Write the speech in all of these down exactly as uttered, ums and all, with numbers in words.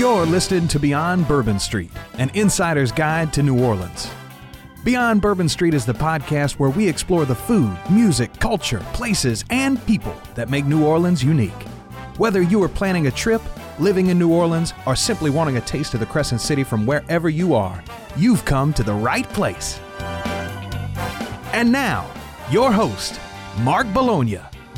You're listening to Beyond Bourbon Street, an insider's guide to New Orleans. Beyond Bourbon Street is the podcast where we explore the food, music, culture, places, and people that make New Orleans unique. Whether you are planning a trip, living in New Orleans, or simply wanting a taste of the Crescent City from wherever you are, you've come to the right place. And now, your host, Mark Bologna.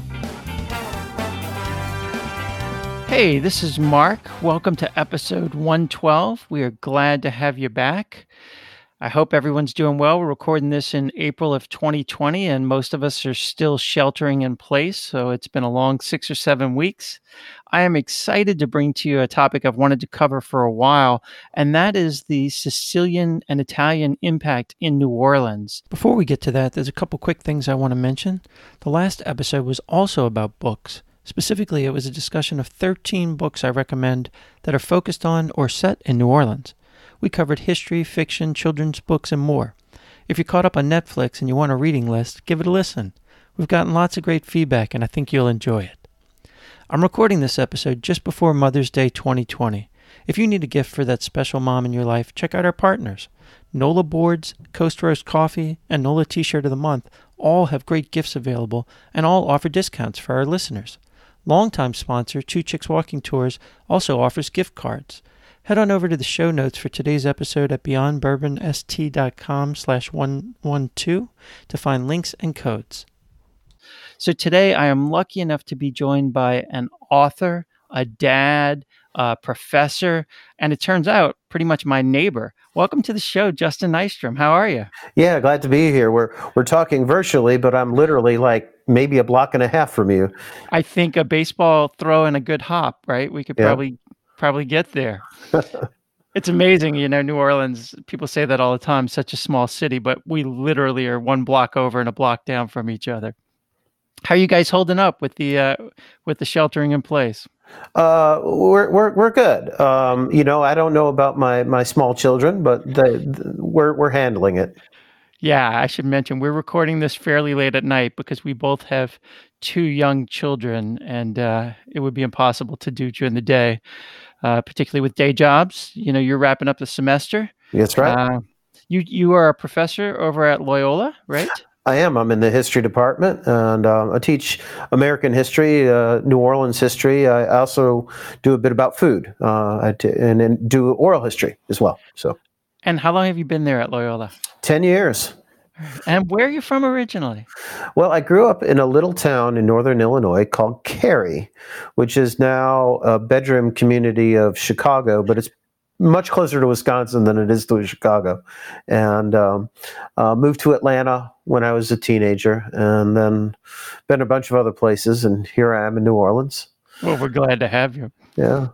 Hey, this is Mark. Welcome to episode one twelve. We are glad to have you back. I hope everyone's doing well. We're recording this in April of twenty twenty, and most of us are still sheltering in place, so it's been a long six or seven weeks. I am excited to bring to you a topic I've wanted to cover for a while, and that is the Sicilian and Italian impact in New Orleans. Before we get to that, there's a couple quick things I want to mention. The last episode was also about books. Specifically, it was a discussion of thirteen books I recommend that are focused on or set in New Orleans. We covered history, fiction, children's books, and more. If you're caught up on Netflix and you want a reading list, give it a listen. We've gotten lots of great feedback, and I think you'll enjoy it. I'm recording this episode just before Mother's Day twenty twenty. If you need a gift for that special mom in your life, check out our partners. NOLA Boards, Coast Roast Coffee, and NOLA T-Shirt of the Month all have great gifts available and all offer discounts for our listeners. Longtime sponsor, Two Chicks Walking Tours, also offers gift cards. Head on over to the show notes for today's episode at beyondbourbonst.com slash 112 to find links and codes. So today I am lucky enough to be joined by an author, a dad, a professor, and it turns out pretty much my neighbor. Welcome to the show, Justin Nystrom. How are you? Yeah, glad to be here. We're we're talking virtually, but I'm literally like maybe a block and a half from you. I think a baseball throw and a good hop, right? We could yeah. probably probably get there. It's amazing, you know, New Orleans, people say that all the time, such a small city, but we literally are one block over and a block down from each other. How are you guys holding up with the uh, with the sheltering in place? Uh, we're we're we're good. Um, you know, I don't know about my, my small children, but they, we're we're handling it. Yeah, I should mention we're recording this fairly late at night because we both have two young children, and uh, it would be impossible to do during the day, uh, particularly with day jobs. You know, you're wrapping up the semester. That's right. Uh, you you are a professor over at Loyola, right? I am. I'm in the history department, and um, I teach American history, uh, New Orleans history. I also do a bit about food, uh, I t- and then do oral history as well. So, and how long have you been there at Loyola? Ten years. And where are you from originally? Well, I grew up in a little town in northern Illinois called Cary, which is now a bedroom community of Chicago, but it's much closer to Wisconsin than it is to Chicago. And um, uh, moved to Atlanta when I was a teenager, and then been a bunch of other places, and here I am in New Orleans. Well, we're glad to have you. Yeah.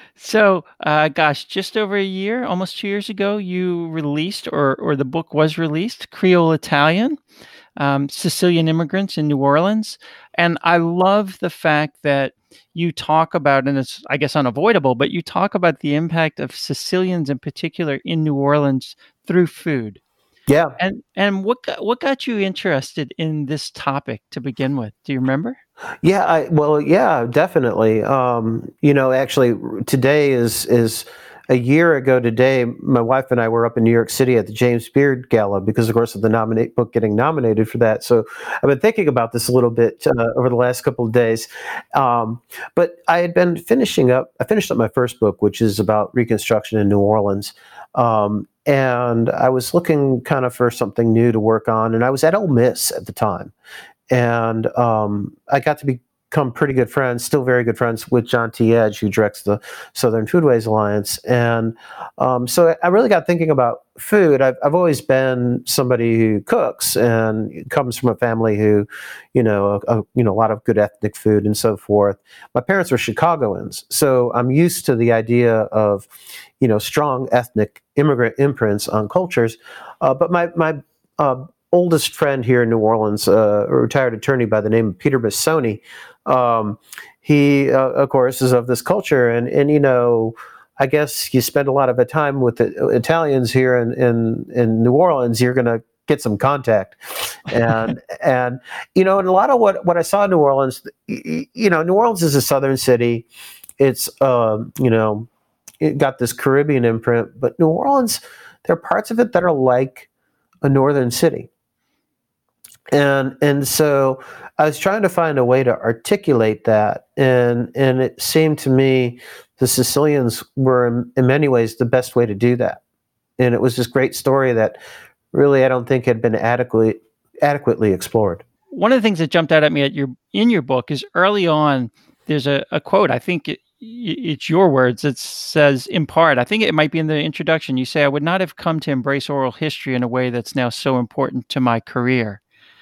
So, uh, gosh, just over a year, almost two years ago, you released, or or the book was released, Creole Italian, um, Sicilian Immigrants in New Orleans. And I love the fact that you talk about, and it's, I guess, unavoidable, but you talk about the impact of Sicilians in particular in New Orleans through food. Yeah. And and what got, what got you interested in this topic to begin with? Do you remember? Yeah, I, well, yeah, definitely. Um, you know, actually, today is is a year ago today. My wife and I were up in New York City at the James Beard Gala because, of course, of the nominate book getting nominated for that. So I've been thinking about this a little bit uh, over the last couple of days. Um, but I had been finishing up. I finished up my first book, which is about Reconstruction in New Orleans. Um, and I was looking kind of for something new to work on, and I was at Ole Miss at the time. And um, I got to become pretty good friends, still very good friends with John T. Edge, who directs the Southern Foodways Alliance. And um, so I really got thinking about food. I've, I've always been somebody who cooks and comes from a family who, you know, a, a, you know, a lot of good ethnic food and so forth. My parents were Chicagoans, so I'm used to the idea of, you know, strong ethnic immigrant imprints on cultures. Uh, but my my uh, oldest friend here in New Orleans, uh, a retired attorney by the name of Peter Bissoni, um, he, uh, of course, is of this culture. And, and, you know, I guess you spend a lot of the time with the Italians here in, in, in New Orleans, you're going to get some contact. And, and, you know, and a lot of what, what I saw in New Orleans, you know, New Orleans is a southern city. It's, um, you know, it got this Caribbean imprint, but New Orleans, there are parts of it that are like a northern city. And and so I was trying to find a way to articulate that, and and it seemed to me the Sicilians were in, in many ways the best way to do that. And it was this great story that really I don't think had been adequately adequately explored. One of the things that jumped out at me at your in your book is early on there's a, a quote. I think it, it's your words. It says, in part, I think it might be in the introduction. You say, "I would not have come to embrace oral history in a way that's now so important to my career."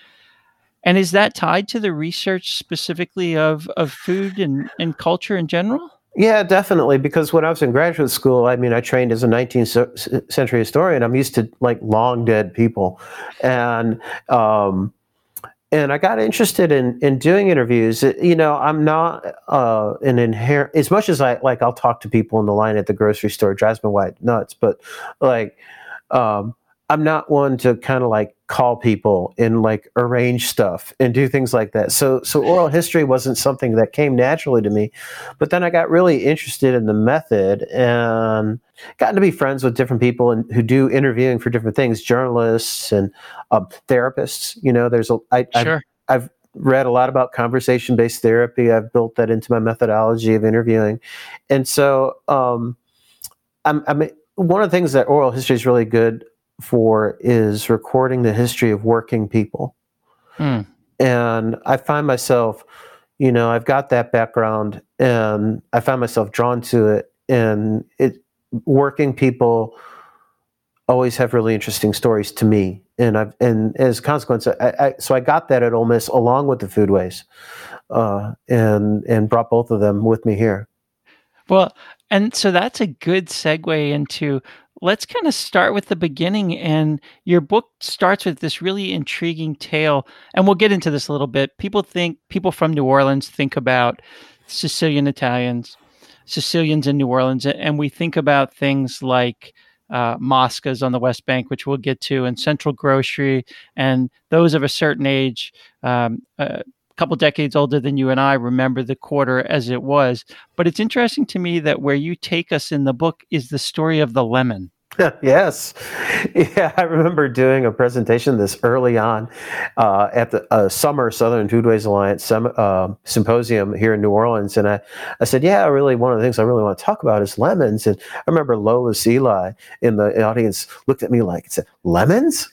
And is that tied to the research specifically of, of food and, and culture in general? Yeah, definitely. Because when I was in graduate school, I mean, I trained as a nineteenth century historian. I'm used to like long dead people. And, um, and I got interested in, in doing interviews. You know, I'm not uh, an inherent, as much as I like, I'll talk to people in the line at the grocery store. It drives my wife nuts. But like, um, I'm not one to kind of like call people and like arrange stuff and do things like that. So, so oral history wasn't something that came naturally to me. But then I got really interested in the method and gotten to be friends with different people and who do interviewing for different things, journalists and um, therapists. You know, there's a I, sure. I've, I've read a lot about conversation-based therapy. I've built that into my methodology of interviewing, and so um, I'm, I'm one of the things that oral history is really good for is recording the history of working people. Mm. And I find myself, you know, I've got that background and I find myself drawn to it, and it working people always have really interesting stories to me. And I've, and as a consequence, I, I, so I got that at Ole Miss along with the foodways, uh, and, and brought both of them with me here. Well, and so that's a good segue into, let's kind of start with the beginning. And your book starts with this really intriguing tale. And we'll get into this a little bit. People think, people from New Orleans think about Sicilian Italians, Sicilians in New Orleans. And we think about things like uh, Mosca's on the West Bank, which we'll get to, and Central Grocery. And those of a certain age, um, uh, couple decades older than you and I, remember the quarter as it was. But it's interesting to me that where you take us in the book is the story of the lemon. Yes. Yeah, I remember doing a presentation this early on uh, at the uh, Summer Southern Foodways Alliance sem- uh, Symposium here in New Orleans. And I, I said, yeah, really, one of the things I really want to talk about is lemons. And I remember Lola Seeley in the audience looked at me like and said, lemons?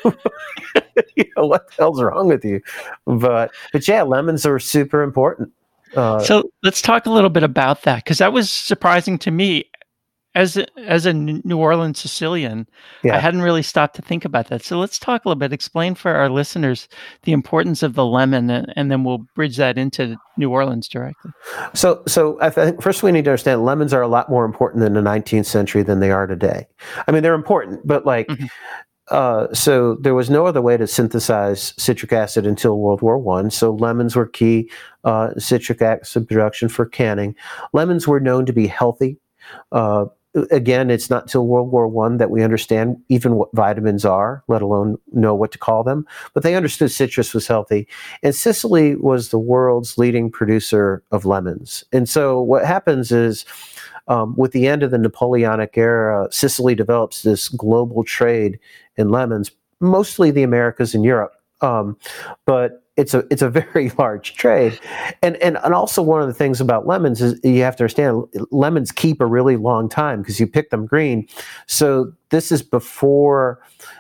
You know, what the hell's wrong with you? But, but yeah, lemons are super important. Uh, so let's talk a little bit about that, because that was surprising to me. As a, as a New Orleans Sicilian, yeah. I hadn't really stopped to think about that. So let's talk a little bit. Explain for our listeners the importance of the lemon, and, and then we'll bridge that into New Orleans directly. So, so I think first we need to understand lemons are a lot more important in the nineteenth century than they are today. I mean, they're important, but like, mm-hmm. uh, so there was no other way to synthesize citric acid until World War One. So lemons were key uh, citric acid production for canning. Lemons were known to be healthy. Uh, Again, it's not till World War One that we understand even what vitamins are, let alone know what to call them. But they understood citrus was healthy. And Sicily was the world's leading producer of lemons. And so what happens is, um, with the end of the Napoleonic era, Sicily develops this global trade in lemons, mostly the Americas and Europe. Um, but it's a it's a very large trade, and and and also one of the things about lemons is you have to understand lemons keep a really long time because you pick them green. So this is before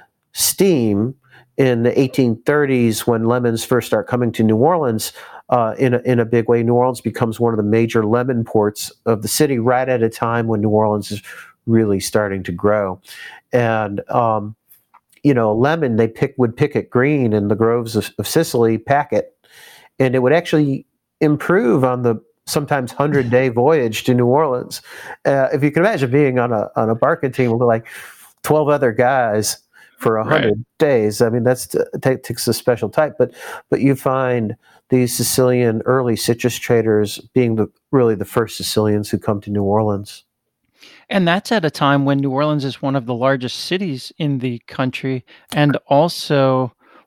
steam in the eighteen thirties when lemons first start coming to New Orleans uh, in a, in a big way. New Orleans becomes one of the major lemon ports of the city right at a time when New Orleans is really starting to grow, and um, you know, lemon, they pick would pick it green in the groves of, of Sicily, pack it, and it would actually improve on the sometimes hundred-day voyage to New Orleans. Uh, if you can imagine being on a on a barking team with like twelve other guys for a hundred right. days, I mean that's that takes a special type. But but you find these Sicilian early citrus traders being the really the first Sicilians who come to New Orleans. And that's at a time when New Orleans is one of the largest cities in the country, and also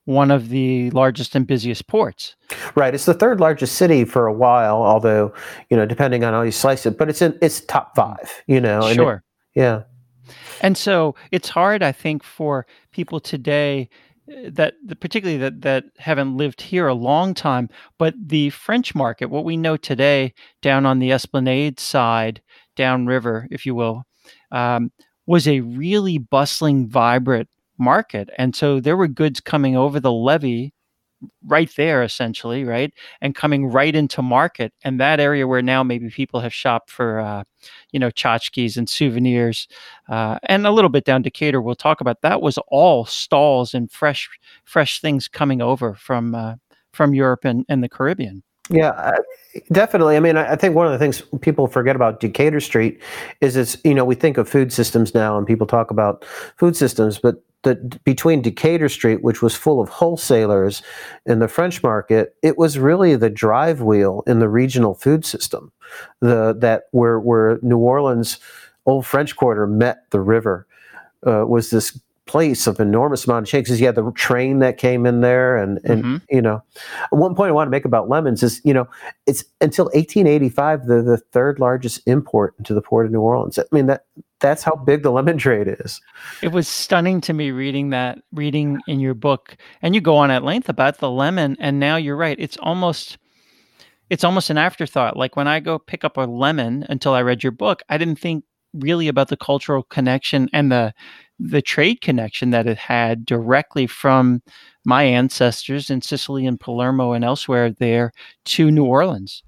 one of the largest and busiest ports. Right. It's the third largest city for a while, although, you know, depending on how you slice it, but it's in it's top five, you know. And Sure. It, yeah. And so it's hard, I think, for people today that particularly that that haven't lived here a long time, but the French market, what we know today down on the Esplanade side, downriver, if you will, um, was a really bustling, vibrant market. And so there were goods coming over the levee right there, essentially, right? And coming right into market. And that area where now maybe people have shopped for, uh, you know, tchotchkes and souvenirs, uh, and a little bit down Decatur, we'll talk about, that was all stalls and fresh, fresh things coming over from, uh, from Europe and, and the Caribbean. Yeah, uh, definitely. I mean, I, I think one of the things people forget about Decatur Street is it's, you know, we think of food systems now and people talk about food systems, but the, between Decatur Street, which was full of wholesalers, and the French market, it was really the drive wheel in the regional food system. The that where where New Orleans, Old French Quarter met the river, uh, was this place of enormous amount of change, because you had the train that came in there, and and mm-hmm. you know, one point I want to make about lemons is, you know, it's until eighteen eighty-five the the third largest import into the port of New Orleans. I mean, that that's how big the lemon trade is. It was stunning to me reading that, reading in your book, and you go on at length about the lemon. And now you're right; it's almost it's almost an afterthought. Like when I go pick up a lemon, until I read your book, I didn't think really about the cultural connection and the the trade connection that it had directly from my ancestors in Sicily and Palermo and elsewhere there to New Orleans.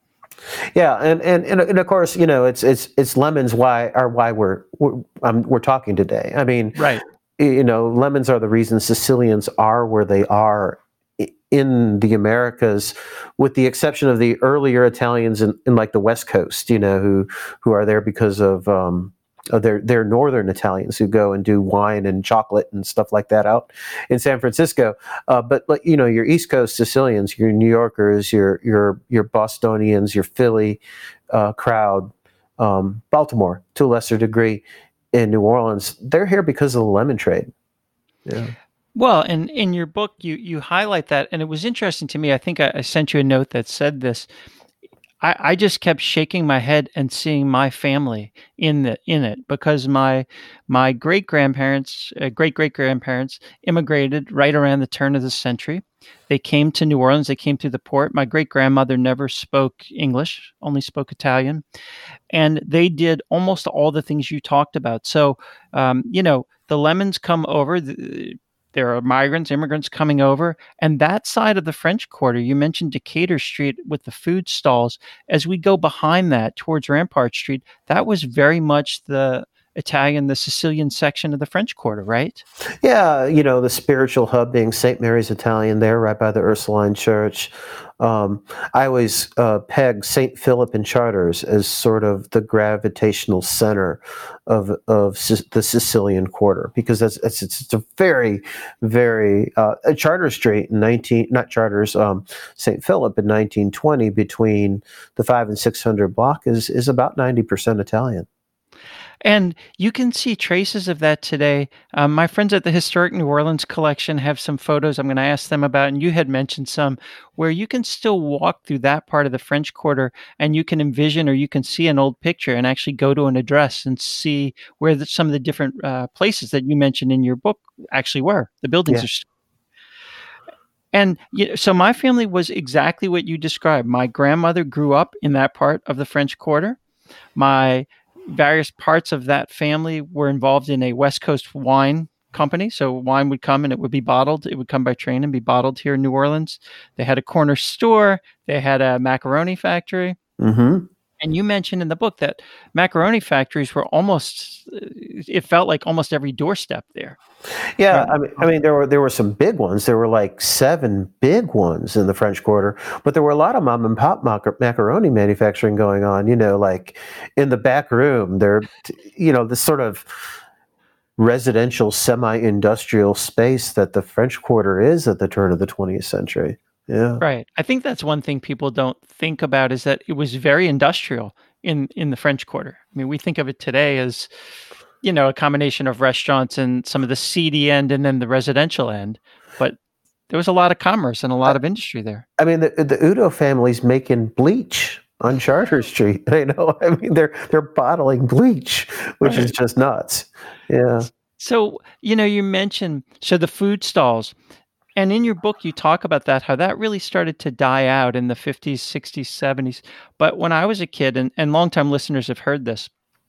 Yeah, and, and and and of course, you know, it's it's it's lemons why are why we're we're, um, we're talking today. I mean, right. You know, lemons are the reason Sicilians are where they are in the Americas, with the exception of the earlier Italians in, in like the West Coast, you know, who who are there because of um, they're they're northern Italians who go and do wine and chocolate and stuff like that out in San Francisco. Uh, but like, you know, your East Coast Sicilians, your New Yorkers, your your your Bostonians, your Philly uh, crowd, um, Baltimore to a lesser degree, in New Orleans, they're here because of the lemon trade. Yeah. Well, and in your book, you you highlight that, and it was interesting to me. I think I, I sent you a note that said this. I, I just kept shaking my head and seeing my family in the in it, because my my great grandparents, uh, great great grandparents, immigrated right around the turn of the century. They came to New Orleans. They came through the port. My great grandmother never spoke English, only spoke Italian, and they did almost all the things you talked about. So, um, you know, the lemons come over. The, There are migrants, immigrants coming over. And that side of the French Quarter, you mentioned Decatur Street with the food stalls. As we go behind that towards Rampart Street, that was very much the Italian, the Sicilian section of the French Quarter, right? Yeah, you know, the spiritual hub being Saint Mary's Italian there, right by the Ursuline Church. Um, I always uh, peg Saint Philip and Chartres as sort of the gravitational center of of C- the Sicilian Quarter, because that's it's, it's a very, very uh, Chartres Street in nineteen not Chartres um, Saint Philip in nineteen twenty between the five and six hundred block is is about ninety percent Italian. And you can see traces of that today. Um, my friends at the Historic New Orleans Collection have some photos I'm going to ask them about, and you had mentioned some, where you can still walk through that part of the French Quarter, and you can envision, or you can see an old picture and actually go to an address and see where the, some of the different uh, places that you mentioned in your book actually were. The buildings yeah. are. And you know, so my family was exactly what you described. My grandmother grew up in that part of the French Quarter. My various parts of that family were involved in a West Coast wine company. So wine would come and it would be bottled. It would come by train and be bottled here in New Orleans. They had a corner store. They had a macaroni factory. Mm-hmm. And you mentioned in the book that macaroni factories were almost, it felt like almost every doorstep there. Yeah, I mean, I mean, there were there were some big ones. There were like seven big ones in the French Quarter, but there were a lot of mom and pop mac- macaroni manufacturing going on. You know, like in the back room, there, you know, this sort of residential, semi-industrial space that the French Quarter is at the turn of the twentieth century. Yeah, right. I think that's one thing people don't think about, is that it was very industrial in in the French Quarter. I mean, we think of it today as, you know, a combination of restaurants and some of the seedy end and then the residential end. But there was a lot of commerce and a lot of industry there. I mean, the the Udo family's making bleach on Charter Street. You know, I mean, they're they're bottling bleach, which right. is just nuts. Yeah. So, you know, you mentioned so the food stalls, and in your book you talk about that, how that really started to die out in the fifties, sixties, seventies. But when I was a kid, and, and longtime listeners have heard this,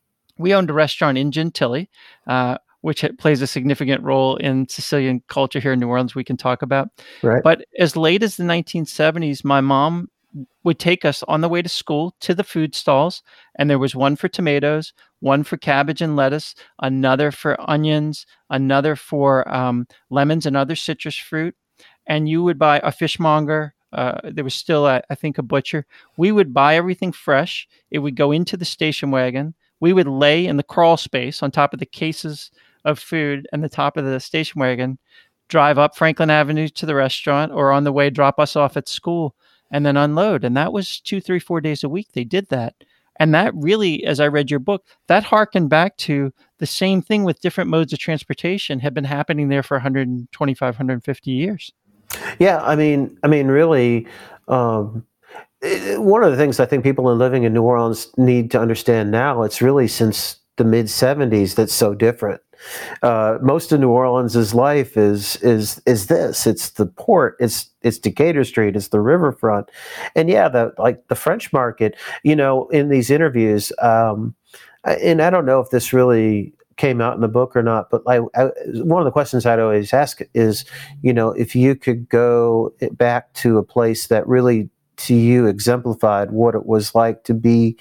we owned a restaurant in Gentilly, uh, which plays a significant role in Sicilian culture here in New Orleans we can talk about. Right. But as late as the nineteen seventies, my mom would take us on the way to school to the food stalls, and there was one for tomatoes, one for cabbage and lettuce, another for onions, another for um, lemons and other citrus fruit. And you would buy a fishmonger. Uh, there was still, a, I think, a butcher. We would buy everything fresh. It would go into the station wagon. We would lay in the crawl space on top of the cases of food and the top of the station wagon, drive up Franklin Avenue to the restaurant, or on the way, drop us off at school, and then unload. And that was two, three, four days a week they did that. And that really, as I read your book, that harkened back to the same thing with different modes of transportation had been happening there for one hundred twenty-five, one hundred fifty years. Yeah, I mean, I mean, really, um, it, one of the things I think people living in New Orleans need to understand now, it's really since the mid seventies that's so different. Uh, most of New Orleans's life is is is this. It's the port. It's it's Decatur Street. It's the riverfront, and yeah, the like the French Market. You know, in these interviews, um, and I don't know if this really came out in the book or not, but I, I, one of the questions I'd always ask is, you know, if you could go back to a place that really to you exemplified what it was like to be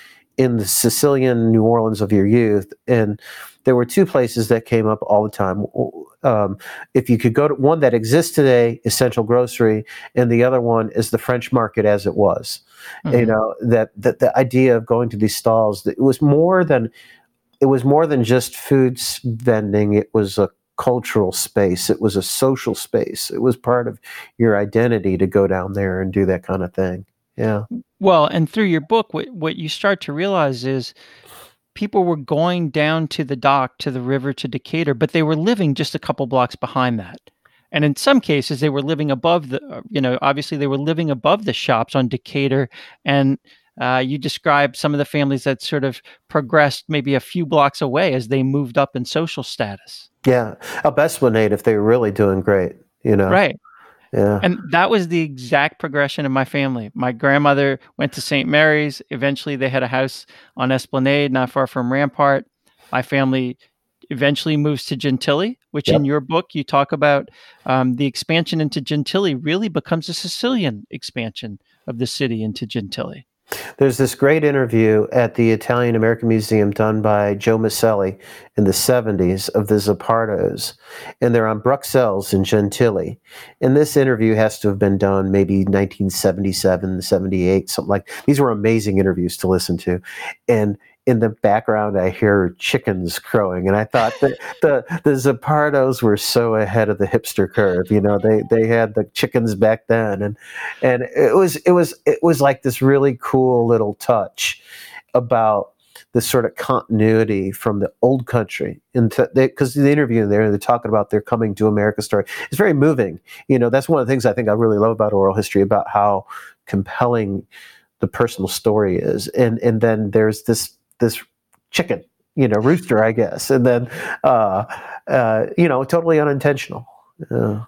in the Sicilian New Orleans of your youth. And there were two places that came up all the time. Um, if you could go to one that exists today is Central Grocery, and the other one is the French Market as it was. Mm-hmm. You know, that, that the idea of going to these stalls, that it was more than it was more than just foods vending. It was a cultural space. It was a social space. It was part of your identity to go down there and do that kind of thing. Yeah. Well, and through your book, what, what you start to realize is people were going down to the dock, to the river, to Decatur, but they were living just a couple blocks behind that. And in some cases, they were living above the, you know, obviously they were living above the shops on Decatur. And uh, you described some of the families that sort of progressed maybe a few blocks away as they moved up in social status. Yeah. Up Esplanade if they were really doing great, you know. Right. Yeah. And that was the exact progression of my family. My grandmother went to Saint Mary's. Eventually, they had a house on Esplanade, not far from Rampart. My family eventually moves to Gentilly, which yep. in your book, you talk about um, the expansion into Gentilly really becomes a Sicilian expansion of the city into Gentilly. There's this great interview at the Italian American Museum done by Joe Maselli in the seventies of the Zappartos, and they're on Bruxelles in Gentilly. And this interview has to have been done maybe nineteen seventy-seven, seventy-eight, something like that. These were amazing interviews to listen to. And in the background, I hear chickens crowing, and I thought that the the Zappartos were so ahead of the hipster curve. You know, they they had the chickens back then, and and it was it was it was like this really cool little touch about this sort of continuity from the old country, into because the interview there, they're talking about their coming to America story. It's very moving. You know, that's one of the things I think I really love about oral history, about how compelling the personal story is, and and then there's this. this chicken, you know, rooster, I guess. And then, uh, uh, you know, totally unintentional. Uh,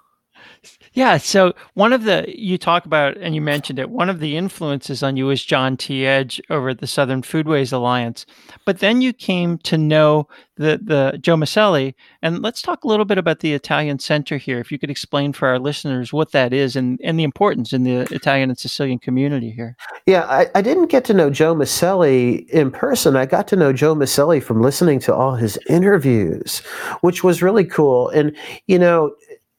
yeah. So one of the, you talk about, and you mentioned it, one of the influences on you is John T. Edge over at the Southern Foodways Alliance. But then you came to know the, the Joe Maselli. And let's talk a little bit about the Italian Center here. If you could explain for our listeners what that is and, and the importance in the Italian and Sicilian community here. Yeah, I, I didn't get to know Joe Maselli in person. I got to know Joe Maselli from listening to all his interviews, which was really cool. And, you know,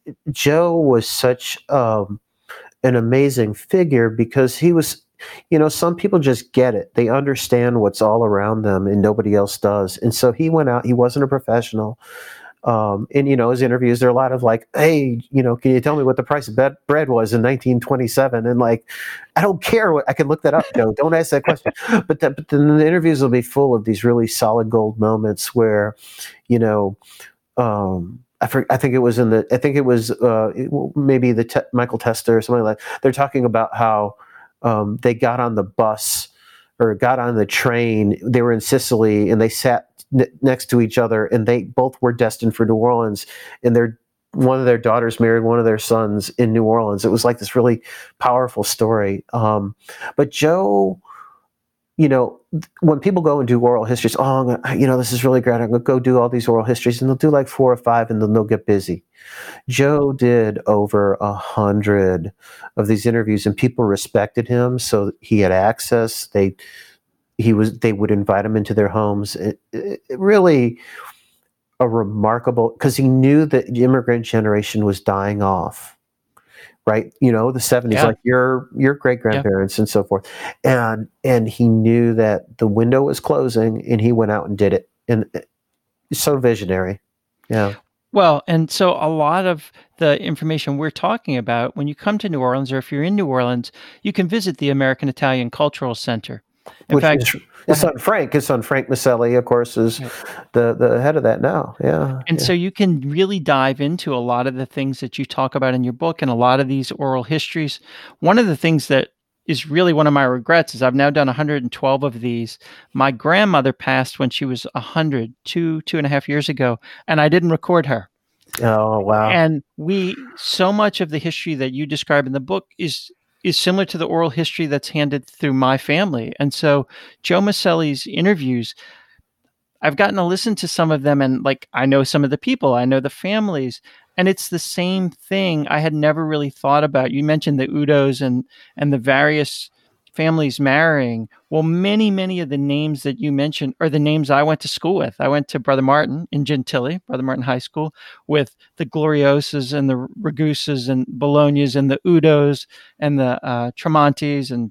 Joe was such um, an amazing figure because he was, you know, some people just get it. They understand what's all around them and nobody else does. And so he went out, he wasn't a professional. Um, and, you know, his interviews, there are a lot of like, hey, you know, can you tell me what the price of be- bread was in nineteen twenty-seven? And like, I don't care what, I can look that up. No, don't ask that question. But, that, but then the interviews will be full of these really solid gold moments where, you know, um, I, for, I think it was in the, I think it was uh, maybe the te- Michael Tester or something like that. They're talking about how um, they got on the bus or got on the train. They were in Sicily and they sat n- next to each other, and they both were destined for New Orleans. And their one of their daughters married one of their sons in New Orleans. It was like this really powerful story. Um, but Joe, you know, when people go and do oral histories, oh, I'm gonna, you know, this is really great. I'm going to go do all these oral histories, and they'll do like four or five, and then they'll get busy. Joe did over a hundred of these interviews, and people respected him, so he had access. They, he was, they would invite him into their homes. It, it, it really a remarkable, because he knew that the immigrant generation was dying off. Right, you know, the seventies, yeah. like your your great grandparents yeah. and so forth, and and he knew that the window was closing, and he went out and did it, and so visionary, yeah. Well, and so a lot of the information we're talking about, when you come to New Orleans, or if you're in New Orleans, you can visit the American Italian Cultural Center. In Which fact, is, his son Frank, his son Frank Maselli, of course, is yeah. the, the head of that now. Yeah. And yeah. so you can really dive into a lot of the things that you talk about in your book and a lot of these oral histories. One of the things that is really one of my regrets is I've now done one hundred twelve of these. My grandmother passed when she was one hundred, two, two and a half years ago, and I didn't record her. Oh, wow. And we, so much of the history that you describe in the book is is similar to the oral history that's handed through my family. And so Joe Maselli's interviews, I've gotten to listen to some of them, and like, I know some of the people, I know the families, and it's the same thing I had never really thought about. You mentioned the Udos and, and the various families marrying. Well, many, many of the names that you mentioned are the names I went to school with. I went to Brother Martin in Gentilly, Brother Martin High School, with the Gloriosas and the Ragusas and Bolognas and the Udos and the uh, Tremontis, and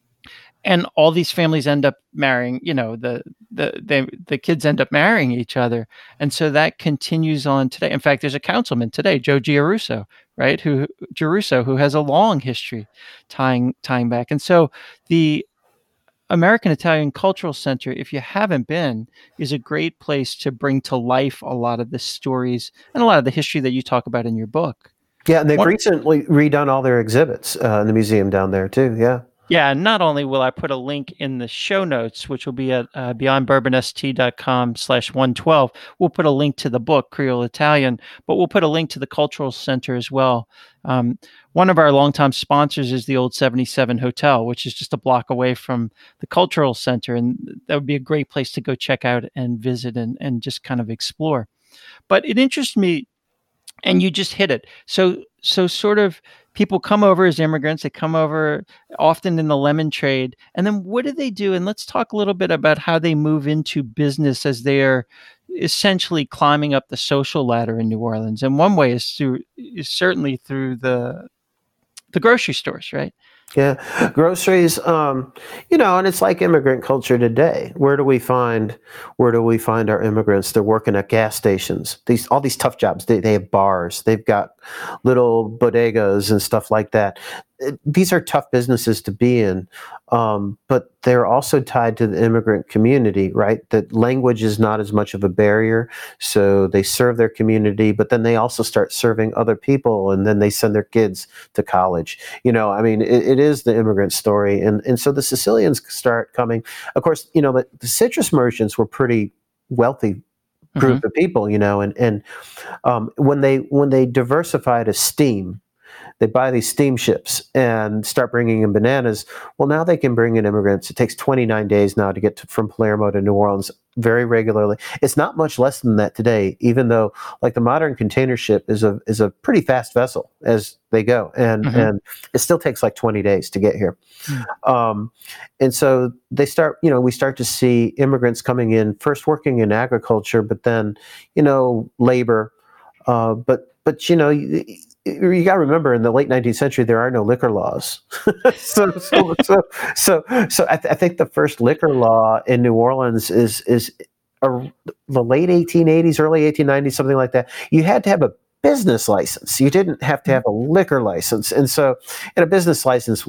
and all these families end up marrying. You know, the the they, the kids end up marrying each other, and so that continues on today. In fact, there's a councilman today, Joe Giarrusso, right? Who Giarrusso, who has a long history tying tying back, and so the American Italian Cultural Center, if you haven't been, is a great place to bring to life a lot of the stories and a lot of the history that you talk about in your book. Yeah, and they've One, recently redone all their exhibits uh, in the museum down there too. Yeah. Yeah, not only will I put a link in the show notes, which will be at uh, beyond bourbon s t dot com slash one twelve, we'll put a link to the book, Creole Italian, but we'll put a link to the Cultural Center as well. Um, one of our longtime sponsors is the Old seventy-seven Hotel, which is just a block away from the Cultural Center, and that would be a great place to go check out and visit and, and just kind of explore. But it interests me, and you just hit it. So, so sort of people come over as immigrants. They come over often in the lemon trade. And then what do they do? And let's talk a little bit about how they move into business as they are essentially climbing up the social ladder in New Orleans. And one way is through is certainly through the the grocery stores, right? Yeah, groceries, um, you know, and it's like immigrant culture today. Where do we find, where do we find our immigrants? They're working at gas stations. These, all these tough jobs. They, they have bars. They've got little bodegas and stuff like that. It, these are tough businesses to be in, um, but they're also tied to the immigrant community, right? That language is not as much of a barrier, so they serve their community, but then they also start serving other people, and then they send their kids to college. You know, I mean, it, it is the immigrant story, and and so the Sicilians start coming. Of course, you know, the, the citrus merchants were pretty wealthy group mm-hmm. of people, you know, and and um, when they when they diversified to steam. They buy these steamships and start bringing in bananas. Well, now they can bring in immigrants. It takes twenty-nine days now to get to, from Palermo to New Orleans very regularly. It's not much less than that today, even though like the modern container ship is a is a pretty fast vessel as they go. And mm-hmm. and it still takes like twenty days to get here. Mm-hmm. Um, and so they start, you know, we start to see immigrants coming in, first working in agriculture, but then, you know, labor. Uh, but, but, you know, you, you got to remember, in the late nineteenth century, there are no liquor laws. so, so, so, so, so I, th- I think the first liquor law in New Orleans is is a, the late eighteen eighties, early eighteen nineties, something like that. You had to have a business license. You didn't have to have a liquor license, and so, and a business license was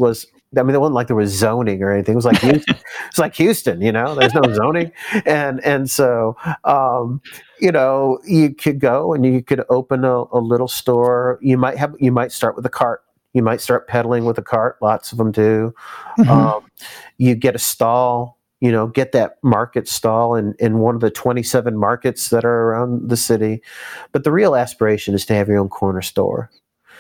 I mean, it wasn't like there was zoning or anything. It was like Houston. It's like Houston, you know. There's no zoning, and and so um, you know, you could go and you could open a, a little store. You might have you might start with a cart. You might start peddling with a cart. Lots of them do. Mm-hmm. Um, you get a stall. You know, get that market stall in, in one of the twenty-seven markets that are around the city. But the real aspiration is to have your own corner store.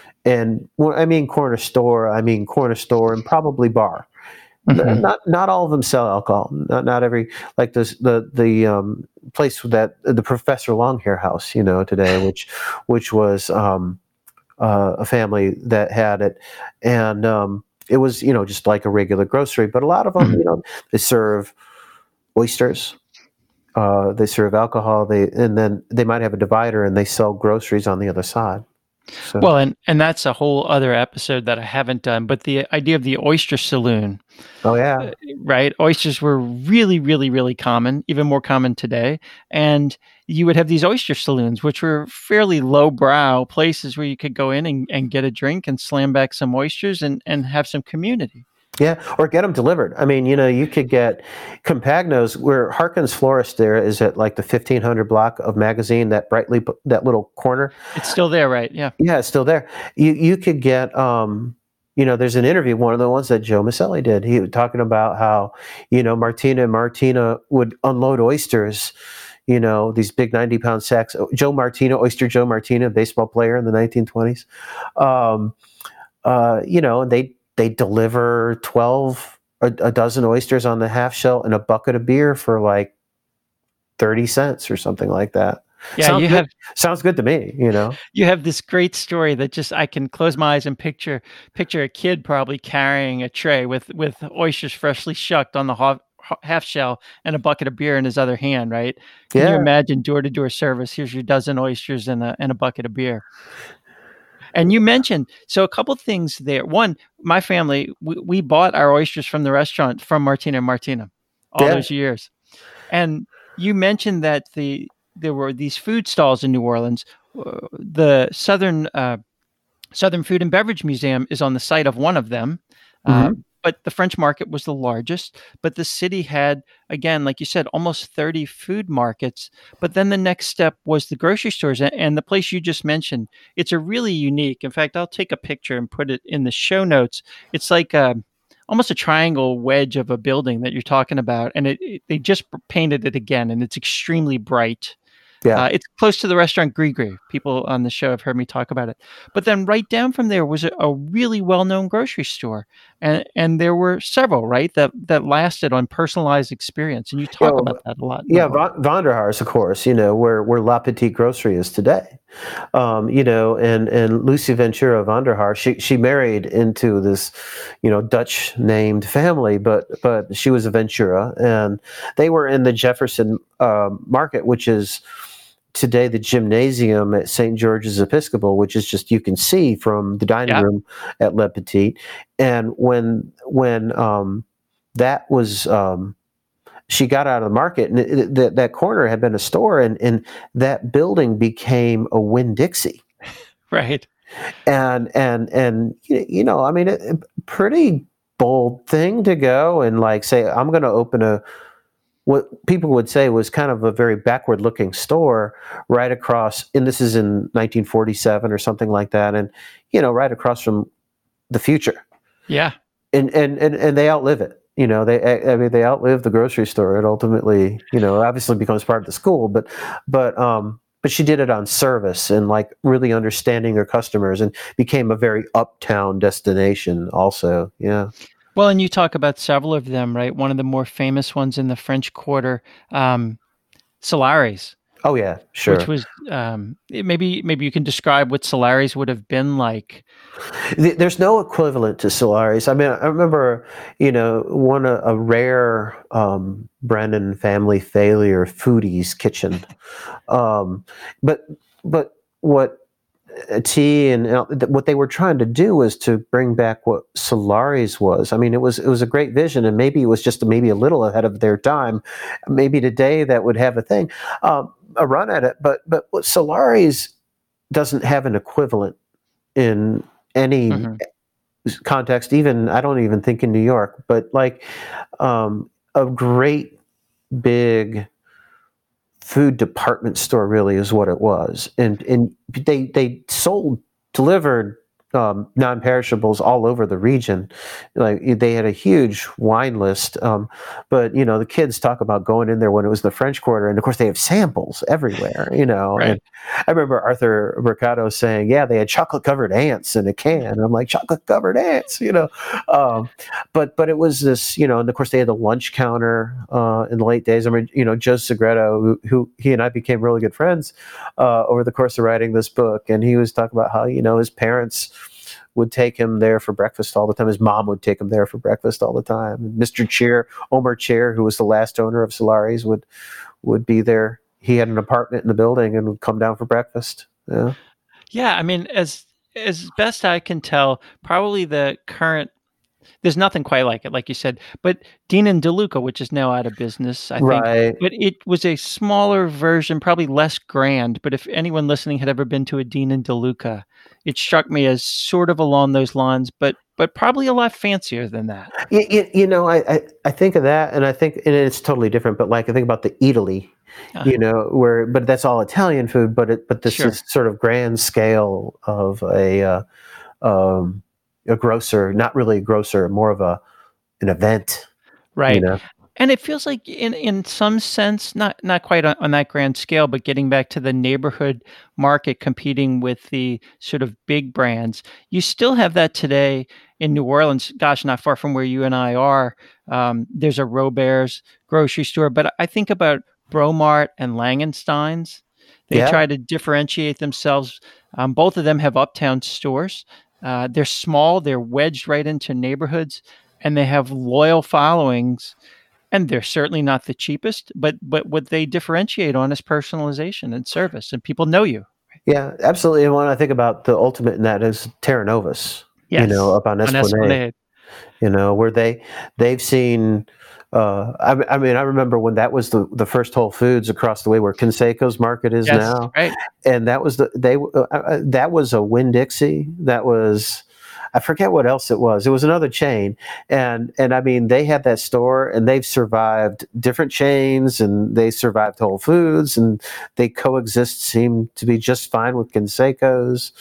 And when I mean corner store, I mean corner store and probably bar. Mm-hmm. Not not all of them sell alcohol. Not not every, like this the the um, place that the Professor Longhair House, you know, today, which which was um, uh, a family that had it, and um, it was, you know, just like a regular grocery. But a lot of them, mm-hmm. you know, they serve oysters, uh, they serve alcohol, they and then they might have a divider and they sell groceries on the other side. So. Well, and, and that's a whole other episode that I haven't done, but the idea of the oyster saloon. Oh, yeah. Uh, right? Oysters were really, really, really common, even more common today. And you would have these oyster saloons, which were fairly lowbrow places where you could go in and, and get a drink and slam back some oysters and, and have some community. Yeah, or get them delivered. I mean, you know, you could get Compagno's, where Harkins Florist there is at like the fifteen hundred block of Magazine, that brightly, that little corner. It's still there, right? Yeah. Yeah, it's still there. You you could get, um, you know, there's an interview, one of the ones that Joe Maselli did. He was talking about how, you know, Martina and Martina would unload oysters, you know, these big ninety pound sacks. Joe Martina, Oyster Joe Martina, baseball player in the nineteen twenties. Um, uh, you know, and they, They deliver twelve, a, a dozen oysters on the half shell and a bucket of beer for like thirty cents or something like that. Yeah, sounds you good. have Sounds good to me, you know. You have this great story that just I can close my eyes and picture picture a kid probably carrying a tray with with oysters freshly shucked on the half, half shell and a bucket of beer in his other hand, right? Can yeah. you imagine door to door service? Here's your dozen oysters and a and a bucket of beer. And you mentioned, so a couple things there. One, my family, we, we bought our oysters from the restaurant from Martina and Martina all Yeah. those years. And you mentioned that the there were these food stalls in New Orleans. Uh, the Southern uh, Southern Food and Beverage Museum is on the site of one of them. Mm-hmm. Uh, but the French market was the largest. But the city had, again, like you said, almost thirty food markets. But then the next step was the grocery stores. And the place you just mentioned, it's a really unique. In fact, I'll take a picture and put it in the show notes. It's like a, almost a triangle wedge of a building that you're talking about. And it, it they just painted it again, and it's extremely bright. Yeah. Uh, it's close to the restaurant Gris Gris. People on the show have heard me talk about it. But then right down from there was a, a really well-known grocery store. And and there were several, right, that, that lasted on personalized experience. And you talk Yeah, about that a lot. Yeah, Von, Vonderhaar's, of course, you know, where, where La Petite Grocery is today. Um, you know, and, and Lucy Ventura Vonderhaar, she she married into this, you know, Dutch named family, but but she was a Ventura, and they were in the Jefferson uh, Market, which is today the gymnasium at Saint George's Episcopal, which is just, you can see from the dining Yeah. room at Le Petit. And when when um, that was um, she got out of the market, and it, it, that that corner had been a store, and, and that building became a Winn-Dixie. Right. And and and you know, I mean, a, a pretty bold thing to go and like say, I'm going to open a, what people would say was kind of a very backward-looking store right across, and this is in nineteen forty-seven or something like that, and you know, right across from the future. Yeah. And and and, and they outlive it. You know, they I mean they outlive the grocery store. It ultimately, you know, obviously becomes part of the school, but but um but she did it on service and like really understanding her customers, and became a very uptown destination also. Yeah. Well, and you talk about several of them, right? One of the more famous ones in the French Quarter, um, Solaris. Oh yeah, sure. Which was um, maybe maybe you can describe what Solaris would have been like. There's no equivalent to Solaris. I mean, I remember, you know, one a, a rare um, Brennan family failure, Foodie's Kitchen, um, but but what T and uh, what they were trying to do was to bring back what Solaris was. I mean, it was it was a great vision, and maybe it was just maybe a little ahead of their time. Maybe today that would have a thing, um, a run at it. But but what Solaris doesn't have an equivalent in any Mhm. context, even I don't even think in New York, but like um, a great big food department store really is what it was, and and they they sold delivered um, non-perishables all over the region. Like they had a huge wine list, um, but you know the kids talk about going in there when it was the French Quarter, and of course they have samples everywhere. You know, Right. and I remember Arthur Mercado saying, "Yeah, they had chocolate-covered ants in a can." And I'm like, "Chocolate-covered ants," you know. Um, but but it was this, you know, and of course they had the lunch counter uh, in the late days. I mean, you know, Joe Segreto, who, who he and I became really good friends uh, over the course of writing this book, and he was talking about how you know his parents would take him there for breakfast all the time. His mom would take him there for breakfast all the time. Mister Chair, Omar Chair, who was the last owner of Solari's, would would be there. He had an apartment in the building and would come down for breakfast. Yeah. Yeah, I mean, as as best I can tell, probably the current there's nothing quite like it, like you said. But Dean and DeLuca, which is now out of business, I think, Right. but it was a smaller version, probably less grand. But if anyone listening had ever been to a Dean and DeLuca, it struck me as sort of along those lines, but but probably a lot fancier than that. You, you, you know, I, I, I think of that, and I think, and it's totally different. But like, I think about the Italy, Uh, you know, where, but that's all Italian food. But it, but this Sure. is sort of grand scale of a, uh, um, a grocer, not really a grocer, more of a, an event, Right. you know. And it feels like in in some sense, not not quite on, on that grand scale, but getting back to the neighborhood market competing with the sort of big brands, you still have that today in New Orleans. Gosh, not far from where you and I are. Um, there's a Robert's grocery store, but I think about Bromart and Langenstein's. They Yeah. try to differentiate themselves. Um, both of them have uptown stores. Uh, they're small, they're wedged right into neighborhoods, and they have loyal followings. And they're certainly not the cheapest, but but what they differentiate on is personalization and service, and people know you. Yeah, absolutely. And when I think about the ultimate in that is Terra Novus, you Yes, know, up on on Esplanade, Esplanade. you know, where they, they've seen, uh, I, I mean, I remember when that was the, the first Whole Foods across the way where Conseco's Market is Yes, now. right. And that was the, they, uh, uh, that was a Winn-Dixie. That was, I forget what else it was. It was another chain. And, and I mean, they had that store and they've survived different chains and they survived Whole Foods and they coexist, seem to be just fine with Conseco's.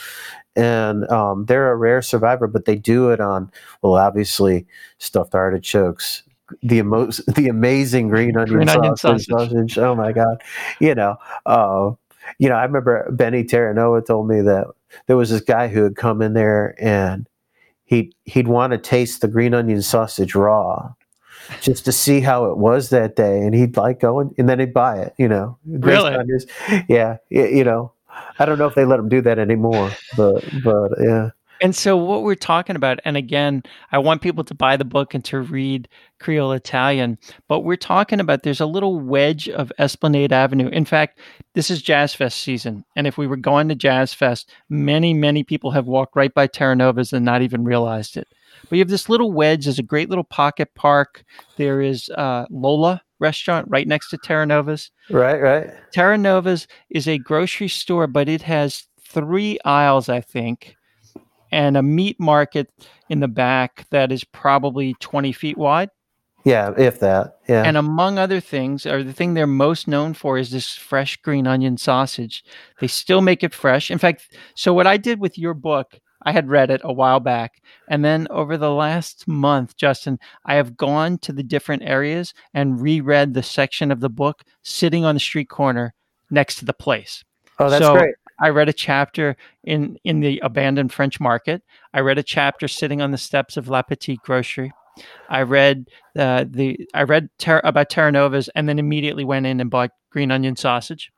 And um, they're a rare survivor, but they do it on, well, obviously stuffed artichokes, the emo- the amazing green onion, Green onion sausage, sausage. sausage. Oh my God. You know, uh, you know, I remember Benny Terranova told me that there was this guy who had come in there and he'd, he'd want to taste the green onion sausage raw just to see how it was that day. And he'd like go and, and then he'd buy it, you know. Based Really? on his- yeah. y- You know, I don't know if they let him do that anymore, but, but yeah. And so what we're talking about, and again, I want people to buy the book and to read Creole Italian, but we're talking about there's a little wedge of Esplanade Avenue. In fact, this is Jazz Fest season. And if we were going to Jazz Fest, many, many people have walked right by Terra Nova's and not even realized it. But you have this little wedge. There's a great little pocket park. There is uh, Lola restaurant right next to Terra Nova's. Right, right. Terra Nova's is a grocery store, but it has three aisles, I think, and a meat market in the back that is probably twenty feet wide. Yeah, if that. Yeah. And among other things, or the thing they're most known for is this fresh green onion sausage. They still make it fresh. In fact, so what I did with your book, I had read it a while back. And then over the last month, Justin, I have gone to the different areas and reread the section of the book sitting on the street corner next to the place. Oh, that's So great. I read a chapter in, in the abandoned French market. I read a chapter sitting on the steps of La Petite Grocery. I read uh, the I read ter- about Terra Nova's and then immediately went in and bought green onion sausage.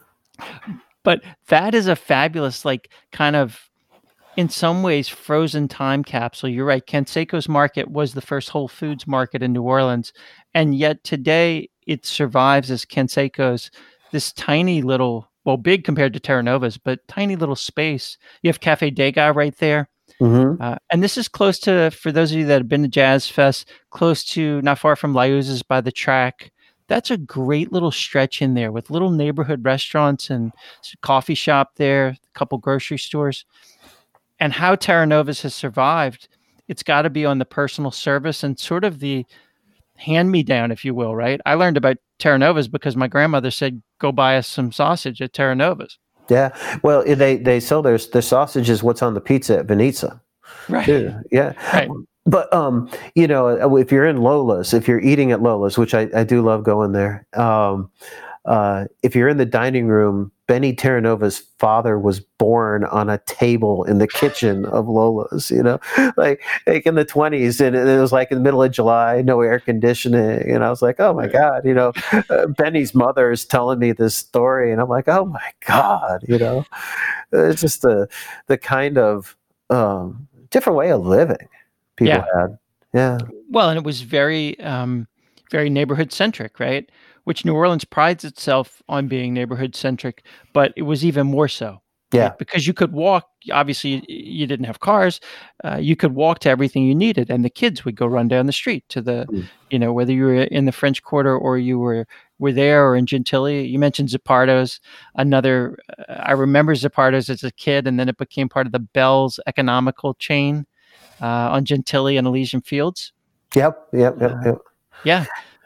But that is a fabulous, like, kind of, in some ways, frozen time capsule. You're right. Canseco's Market was the first Whole Foods market in New Orleans. And yet today it survives as Canseco's, this tiny little, well, big compared to Terra Nova's, but tiny little space. You have Cafe Degas right there. Mm-hmm. Uh, and this is close to, for those of you that have been to Jazz Fest, close to, not far from Lauz's by the track. That's a great little stretch in there with little neighborhood restaurants and coffee shop there, a couple grocery stores. And how Terra Nova's has survived it's got to be on the personal service and sort of the hand me down, if you will, right? I learned about Terra Nova's because my grandmother said, go buy us some sausage at Terra Nova's. Yeah. Well, they, they sell their, their sausages, what's on the pizza at Venezia. Right. Too. Yeah. Right. But, um, you know, if you're in Lola's, if you're eating at Lola's, which I, I do love going there, um, uh, if you're in the dining room, Benny Terranova's father was born on a table in the kitchen of Lola's, you know, like, like in the twenties. And it was like in the middle of July, no air conditioning. And I was like, oh my God, you know, uh, Benny's mother is telling me this story. And I'm like, oh my God, you know, it's just the, the kind of um, different way of living people Yeah. had. Yeah. Well, and it was very, um, very neighborhood centric, right? Which New Orleans prides itself on being neighborhood centric, but it was even more so. Yeah. Right? Because you could walk, obviously you didn't have cars, uh, you could walk to everything you needed, and the kids would go run down the street to the, mm. you know, whether you were in the French Quarter or you were, were there or in Gentilly. You mentioned Zappardo's, another, uh, I remember Zappardo's as a kid, and then it became part of the Bell's economical chain uh, on Gentilly and Elysian Fields. Yep, yep, yep, yep. Uh, yeah.